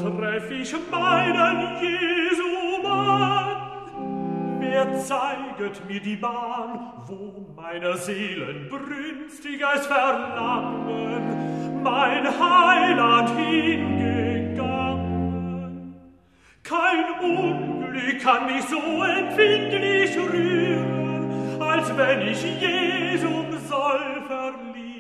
treff ich meinen Jesu Mann. Wer zeiget mir die Bahn, wo meiner Seelen brünstiges Verlangen mein Heiland hingegangen? Kein Unglück kann mich so empfindlich rühren, als wenn ich Jesum soll verlieren.